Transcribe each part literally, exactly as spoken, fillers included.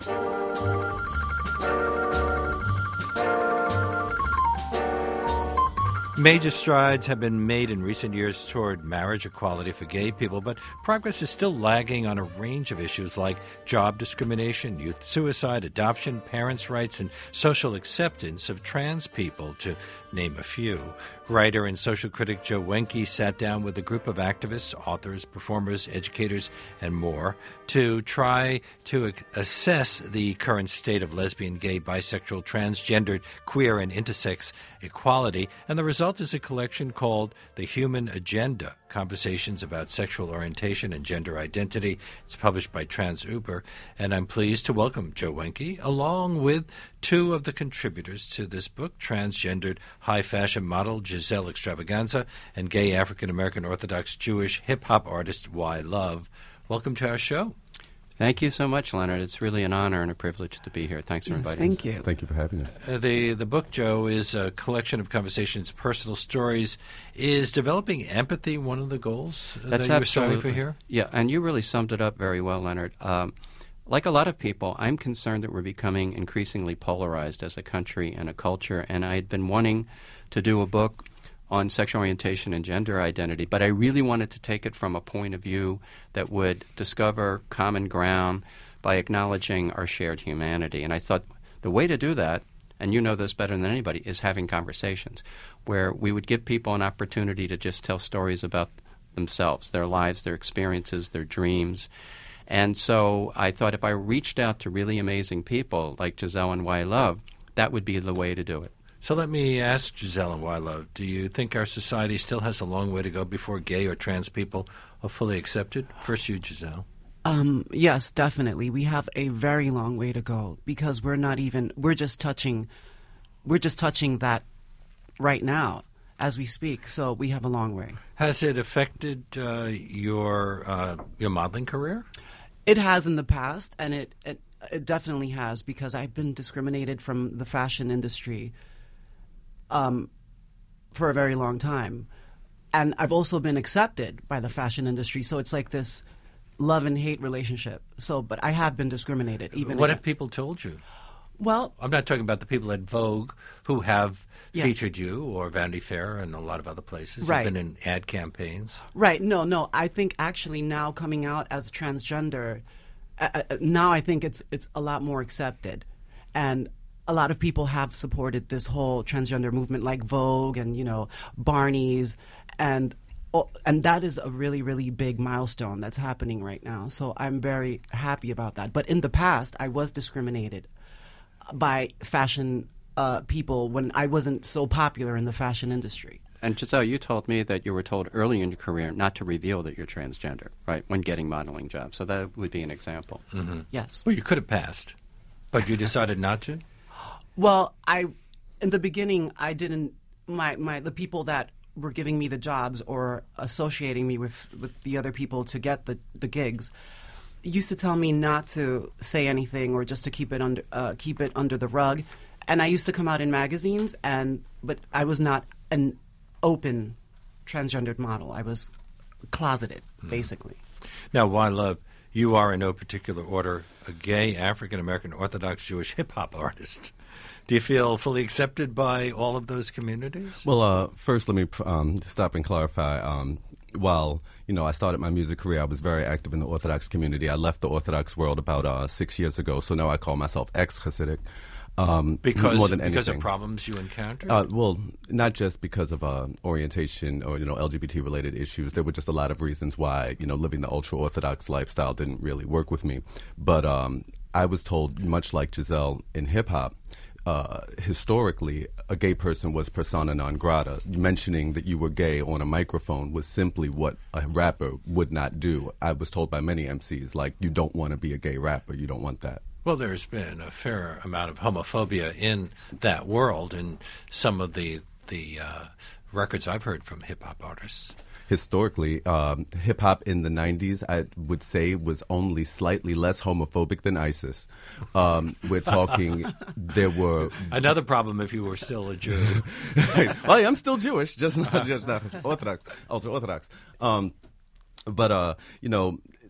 Major strides have been made in recent years toward marriage equality for gay people, but progress is still lagging on a range of issues like job discrimination, youth suicide, adoption, parents' rights, and social acceptance of trans people, to name a few. Writer and social critic Joe Wenke sat down with a group of activists, authors, performers, educators, and more to try to assess the current state of lesbian, gay, bisexual, transgendered, queer, and intersex equality, and the result is a collection called The Human Agenda, Conversations about Sexual Orientation and Gender Identity. It's published by TransUber, and I'm pleased to welcome Joe Wenke, along with two of the contributors to this book, transgendered high-fashion model Giselle Extravaganza and gay African-American Orthodox Jewish hip-hop artist Y Love. Welcome to our show. Thank you so much, Leonard. It's really an honor and a privilege to be here. Thanks for yes, inviting thank us. Thank you. Thank you for having us. Uh, the, the book, Joe, is a collection of conversations, personal stories. Is developing empathy one of the goals uh, That's that you were absolutely striving for here? Yeah, and you really summed it up very well, Leonard. Um, like a lot of people, I'm concerned that we're becoming increasingly polarized as a country and a culture, and I had been wanting to do a book on sexual orientation and gender identity, but I really wanted to take it from a point of view that would discover common ground by acknowledging our shared humanity. And I thought the way to do that, and you know this better than anybody, is having conversations where we would give people an opportunity to just tell stories about themselves, their lives, their experiences, their dreams. And so I thought if I reached out to really amazing people like Giselle and Y Love, that would be the way to do it. So let me ask Giselle and Y Love, do you think our society still has a long way to go before gay or trans people are fully accepted? First you, Giselle. Um, yes, definitely. We have a very long way to go because we're not even, we're just touching, we're just touching that right now as we speak. So we have a long way. Has it affected uh, your uh, your modeling career? It has in the past, and it, it it definitely has because I've been discriminated from the fashion industry um, for a very long time. And I've also been accepted by the fashion industry. So it's like this love and hate relationship. So, but I have been discriminated. Even what if, have people told you? Well, I'm not talking about the people at Vogue who have yeah. featured you, or Vanity Fair and a lot of other places. Right. You've been in ad campaigns. Right. No, no. I think actually now coming out as transgender, uh, uh, now I think it's it's a lot more accepted, and a lot of people have supported this whole transgender movement, like Vogue and you know Barney's, and and that is a really really big milestone that's happening right now. So I'm very happy about that. But in the past, I was discriminated by fashion uh, people when I wasn't so popular in the fashion industry. And Giselle, you told me that you were told early in your career not to reveal that you're transgender, right, when getting modeling jobs. So that would be an example. Mm-hmm. Yes. Well, you could have passed, but you decided not to? Well, I, in the beginning, I didn't, my, my the people that were giving me the jobs or associating me with, with the other people to get the, the gigs used to tell me not to say anything or just to keep it under uh, keep it under the rug, and I used to come out in magazines, and but I was not an open transgendered model. I was closeted, mm. basically. Now, Y Love, you are in no particular order a gay African American Orthodox Jewish hip hop artist. Do you feel fully accepted by all of those communities? Well, uh, first, let me um, stop and clarify. Um, while you know, I started my music career, I was very active in the Orthodox community. I left the Orthodox world about uh, six years ago, so now I call myself ex-Hasidic. Um, because more than anything. because of problems you encountered? Uh, well, not just because of uh, orientation or you know L G B T related issues. There were just a lot of reasons why you know living the ultra Orthodox lifestyle didn't really work with me. But um, I was told, much like Giselle in hip hop, uh, historically a gay person was persona non grata. Mentioning that you were gay on a microphone was simply what a rapper would not do. I was told by many M Cs, like, you don't want to be a gay rapper. You don't want that. Well, there's been a fair amount of homophobia in that world, and some of the the uh, records I've heard from hip-hop artists. Historically, um, hip-hop in the nineties, I would say, was only slightly less homophobic than ISIS. Um, we're talking, there were... Another problem if you were still a Jew. Well, yeah, I'm still Jewish, just not, just not Orthodox, ultra-Orthodox. Um, but, uh, you know...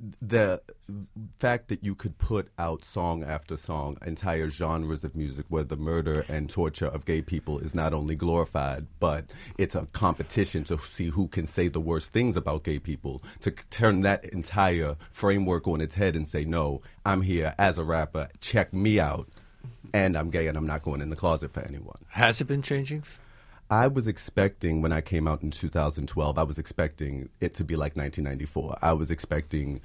the fact that you could put out song after song, entire genres of music where the murder and torture of gay people is not only glorified, but it's a competition to see who can say the worst things about gay people, to c- turn that entire framework on its head and say, no, I'm here as a rapper, check me out, and I'm gay and I'm not going in the closet for anyone. Has it been changing? I was expecting, when I came out in two thousand twelve, I was expecting it to be like nineteen ninety-four. I was expecting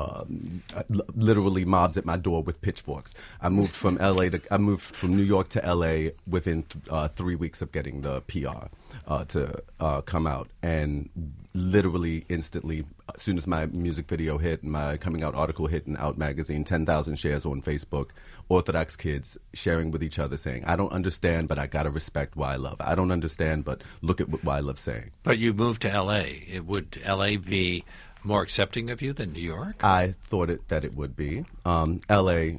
um, l- literally mobs at my door with pitchforks. I moved from L A to I moved from New York to L A within th- uh, three weeks of getting the P R uh, to uh, come out, and literally instantly, as soon as my music video hit, my coming out article hit in Out Magazine, ten thousand shares on Facebook. Orthodox kids sharing with each other saying, I don't understand, but I got to respect why I love. I don't understand, but look at what why I love saying. But you moved to L A. It, would L A be more accepting of you than New York? I thought it, that it would be. Um, L A,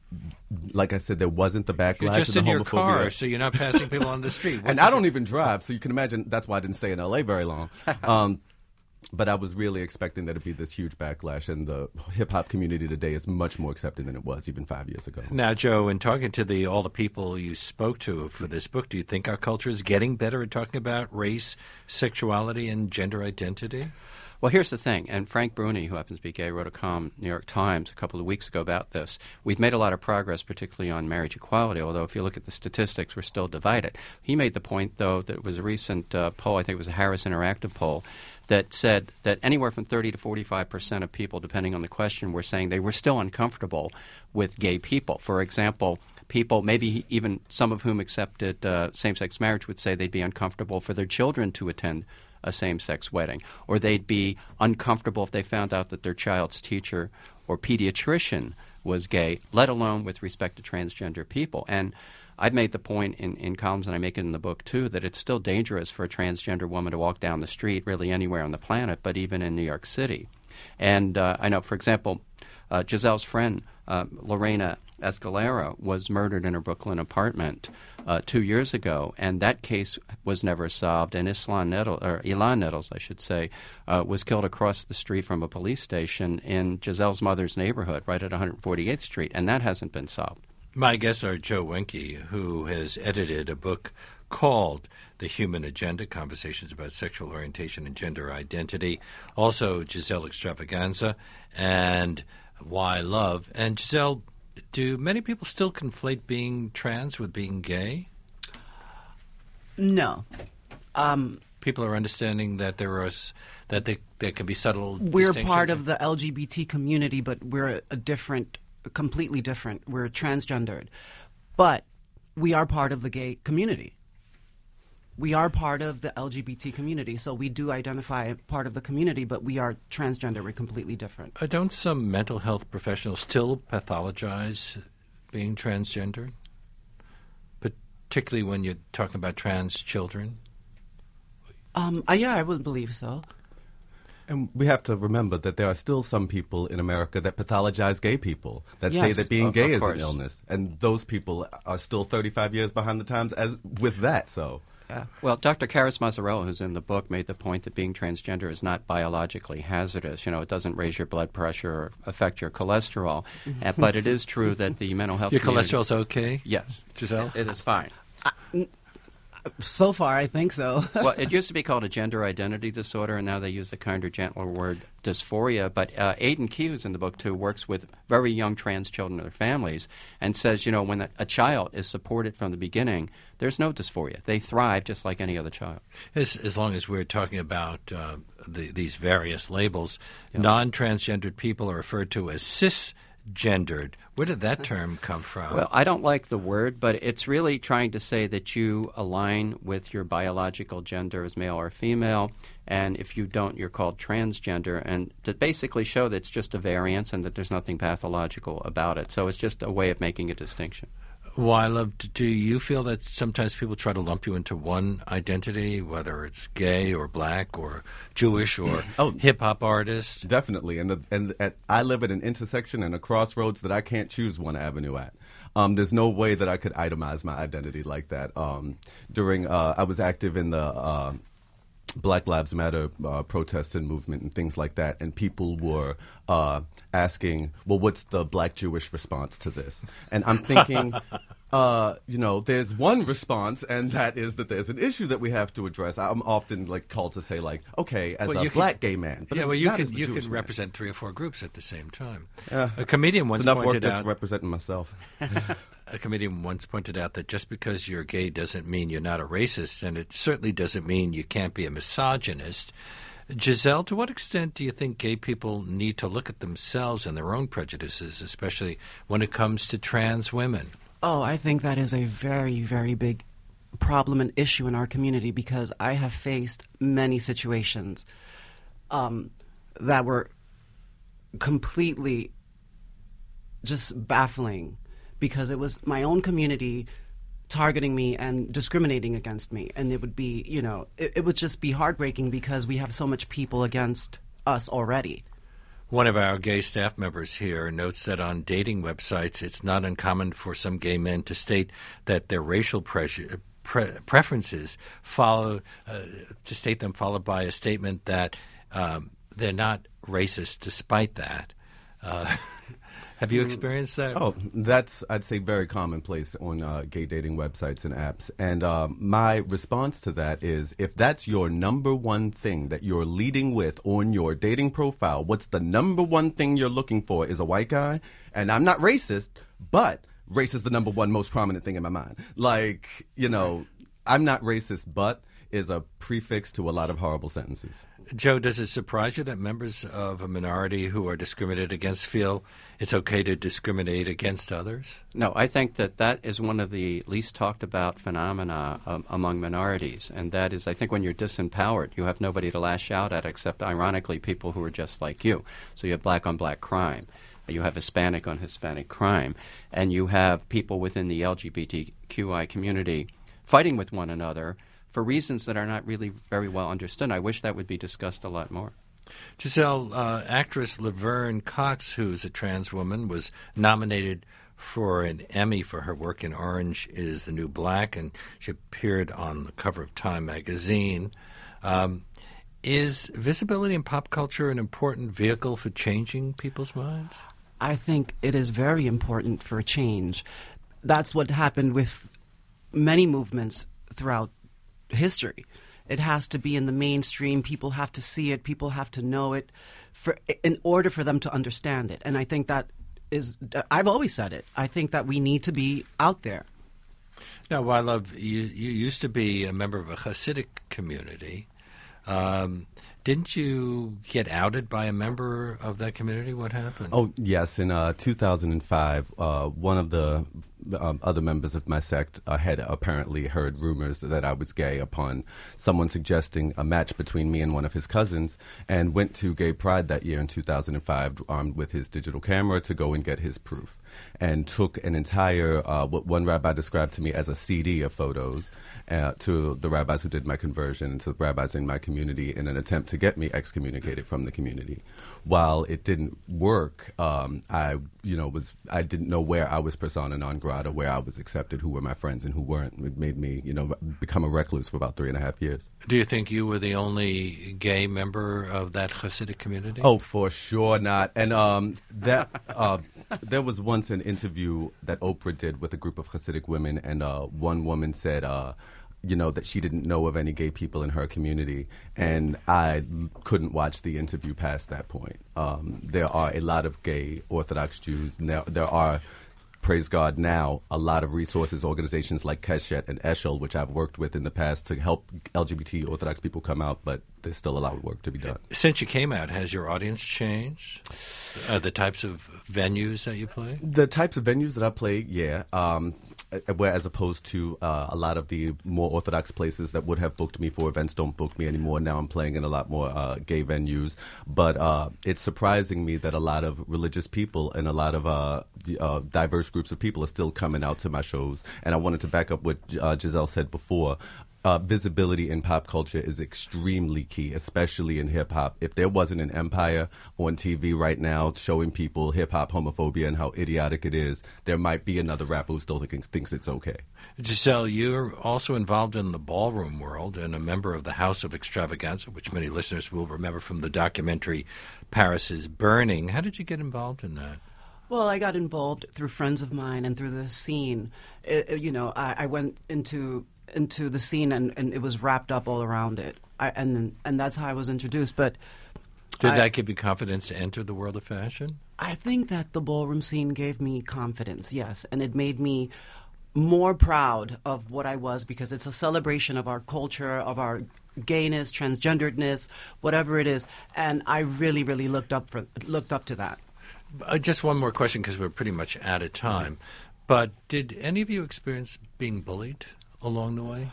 like I said, there wasn't the backlash. You're just of the in your homophobia. car, so you're not passing people on the street. What's And the- I don't even drive, so you can imagine that's why I didn't stay in L A very long. Um, But I was really expecting there to be this huge backlash, and the hip-hop community today is much more accepting than it was even five years ago. Now, Joe, in talking to the all the people you spoke to for this book, do you think our culture is getting better at talking about race, sexuality, and gender identity? Well, here's the thing, and Frank Bruni, who happens to be gay, wrote a column in the New York Times a couple of weeks ago about this. We've made a lot of progress, particularly on marriage equality, although if you look at the statistics, we're still divided. He made the point, though, that it was a recent uh, poll, I think it was a Harris Interactive poll, that said that anywhere from thirty to forty-five percent of people, depending on the question, were saying they were still uncomfortable with gay people. For example, people, maybe even some of whom accepted uh, same-sex marriage, would say they'd be uncomfortable for their children to attend a same-sex wedding, or they'd be uncomfortable if they found out that their child's teacher or pediatrician was gay, let alone with respect to transgender people. And I've made the point in, in columns, and I make it in the book too, that it's still dangerous for a transgender woman to walk down the street really anywhere on the planet, but even in New York City. And uh, I know, for example, uh, Giselle's friend, uh, Lorena Escalera, was murdered in her Brooklyn apartment uh, two years ago, and that case was never solved. And Islan Nettles, or Ilan Nettles, I should say, uh, was killed across the street from a police station in Giselle's mother's neighborhood, right at one hundred forty-eighth Street, and that hasn't been solved. My guests are Joe Wenke, who has edited a book called The Human Agenda, Conversations about Sexual Orientation and Gender Identity, also Giselle Extravaganza, and Why Love. And Giselle, do many people still conflate being trans with being gay? No. Um, People are understanding that there are s- that they, there can be subtle we're distinctions? part of the L G B T community, but we're a, a different, completely different. We're transgendered. But we are part of the gay community. We are part of the L G B T community, so we do identify part of the community, but we are transgender. We're completely different. Uh, don't some mental health professionals still pathologize being transgender? Particularly when you're talking about trans children? Um, uh, yeah, I would believe so. And we have to remember that there are still some people in America that pathologize gay people, that say Yes. that being Of- gay of is course. an illness. And those people are still thirty-five years behind the times as with that, so... Yeah. Well, Doctor Karis Mazzarella, who's in the book, made the point that being transgender is not biologically hazardous. You know, it doesn't raise your blood pressure or affect your cholesterol. Uh, but it is true that the mental health Your community- cholesterol's okay? Yes. Giselle? It is fine. So far, I think so. Well, it used to be called a gender identity disorder, and now they use the kinder, gentler word dysphoria. But uh, Aidan Key, who's in the book, too, works with very young trans children and their families and says, you know, when a, a child is supported from the beginning, there's no dysphoria. They thrive just like any other child. As, as long as we're talking about uh, the, these various labels, non-transgendered people are referred to as cisgendered. Where did that term come from? Well, I don't like the word, but it's really trying to say that you align with your biological gender as male or female, and if you don't, you're called transgender, and to basically show that it's just a variance and that there's nothing pathological about it. So it's just a way of making a distinction. Why, love, do you feel that sometimes people try to lump you into one identity, whether it's gay or black or Jewish or Oh. hip-hop artist? Definitely, and the, and at, I live at an intersection and a crossroads that I can't choose one avenue at. Um, there's no way that I could itemize my identity like that. Um, during, uh, I was active in the uh, Black Lives Matter uh, protests and movement and things like that, and people were uh, asking, well, what's the Black Jewish response to this? And I'm thinking, uh, you know, there's one response, and that is that there's an issue that we have to address. I'm often like called to say, like, okay, as Well, a you black can- gay man, but yeah, as- well, you not as can the you Jewish can man. represent three or four groups at the same time. Yeah. A comedian once It's enough work pointed just out. representing myself. A comedian once pointed out that just because you're gay doesn't mean you're not a racist, and it certainly doesn't mean you can't be a misogynist. Giselle, to what extent do you think gay people need to look at themselves and their own prejudices, especially when it comes to trans women? Oh, I think that is a very, very big problem and issue in our community, because I have faced many situations um, that were completely just baffling, because it was my own community targeting me and discriminating against me. And it would be, you know, it, it would just be heartbreaking because we have so much people against us already. One of our gay staff members here notes that on dating websites, it's not uncommon for some gay men to state that their racial pre- pre- preferences follow, uh, to state them followed by a statement that um, they're not racist despite that. Uh, have you experienced that? Oh, that's, I'd say, very commonplace on uh, gay dating websites and apps. And um, my response to that is, if that's your number one thing that you're leading with on your dating profile, what's the number one thing you're looking for is a white guy? And I'm not racist, but race is the number one most prominent thing in my mind. Like, you know, I'm not racist, but is a prefix to a lot of horrible sentences. Joe, does it surprise you that members of a minority who are discriminated against feel it's okay to discriminate against others? No, I think that that is one of the least talked about phenomena um, among minorities, and that is, I think, when you're disempowered, you have nobody to lash out at except, ironically, people who are just like you. So you have black on black crime, you have Hispanic on Hispanic crime, and you have people within the L G B T Q I community fighting with one another for reasons that are not really very well understood. I wish that would be discussed a lot more. Giselle, uh, actress Laverne Cox, who's a trans woman, was nominated for an Emmy for her work in Orange is the New Black, and she appeared on the cover of Time magazine. Um, is visibility in pop culture an important vehicle for changing people's minds? I think it is very important for a change. That's what happened with many movements throughout history. It has to be in the mainstream. People have to see it. People have to know it for in order for them to understand it. And I think that is, I've always said it, I think that we need to be out there. Now, Wylove, you, you used to be a member of a Hasidic community. Um, didn't you get outed by a member of that community? What happened? Oh, yes. In uh, two thousand five, uh, one of the um, other members of my sect uh, had apparently heard rumors that I was gay upon someone suggesting a match between me and one of his cousins, and went to Gay Pride that year in two thousand five armed with his digital camera to go and get his proof, and took an entire, uh, what one rabbi described to me as a C D of photos uh, to the rabbis who did my conversion and to the rabbis in my community in an attempt to get me excommunicated from the community. While it didn't work, um, I, you know, was I didn't know where I was persona non grata, where I was accepted, who were my friends and who weren't. It made me, you know, become a recluse for about three and a half years. Do you think you were the only gay member of that Hasidic community? Oh, for sure not. And um, that uh, there was once an interview that Oprah did with a group of Hasidic women, and uh, one woman said, uh, you know, that she didn't know of any gay people in her community, and I l- couldn't watch the interview past that point. Um, there are a lot of gay Orthodox Jews. Now, there are, praise God now, a lot of resources, organizations like Keshet and Eshel, which I've worked with in the past to help L G B T Orthodox people come out, but there's still a lot of work to be done. Since you came out, has your audience changed? Uh, the types of venues that you play? The types of venues that I play, yeah. Um, where as opposed to uh, a lot of the more Orthodox places that would have booked me for events don't book me anymore. Now I'm playing in a lot more uh, gay venues. But uh, it's surprising me that a lot of religious people and a lot of uh, the, uh, diverse groups of people are still coming out to my shows. And I wanted to back up what uh, Giselle said before. uh, visibility in pop culture is extremely key, especially in hip-hop. If there wasn't an Empire on T V right now showing people hip-hop homophobia and how idiotic it is, there might be another rapper who still think, thinks it's okay. Giselle, you're also involved in the ballroom world and a member of the House of Extravaganza, which many listeners will remember from the documentary Paris is Burning. How did you get involved in that? Well, I got involved through friends of mine and through the scene. It, it- you know, I, I went into into the scene and, and it was wrapped up all around it. I, and and that's how I was introduced. But Did I- that give you confidence to enter the world of fashion? I think that the ballroom scene gave me confidence, yes, and it made me more proud of what I was because it's a celebration of our culture, of our gayness, transgenderedness, whatever it is, and I really, really looked up for looked up to that. Uh, just one more question because we're pretty much out of time. But did any of you experience being bullied along the way?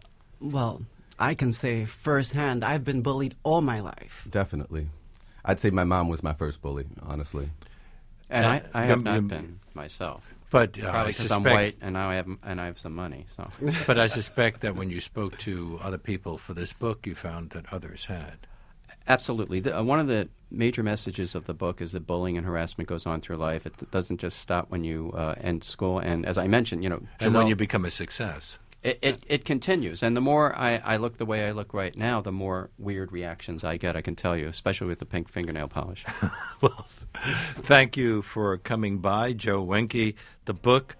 Well, I can say firsthand, I've been bullied all my life. Definitely. I'd say my mom was my first bully, honestly. And Uh, I, I have you- not you- been myself. But uh, I Probably because I'm suspect, white and now I have and I have some money. So but I suspect that when you spoke to other people for this book, you found that others had. absolutely, the, uh, one of the major messages of the book is that bullying and harassment goes on through life. It doesn't just stop when you uh, end school. And as I mentioned, you know, And when Jamal- you become a success. It, it, it continues. And the more I, I look the way I look right now, the more weird reactions I get, I can tell you, especially with the pink fingernail polish. Well, thank you for coming by, Joe Wenke. The book,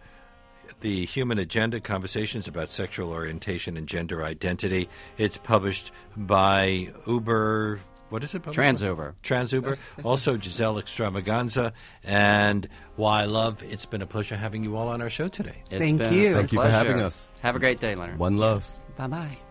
The Human Agenda, Conversations about Sexual Orientation and Gender Identity. It's published by Uber. What is it? published by? TransUber. TransUber. Also, Giselle Extravaganza. And Why Love. It's been a pleasure having you all on our show today. It's Thank been you. a Thank you for pleasure. having us. Have a great day, Leonard. One love. Bye-bye.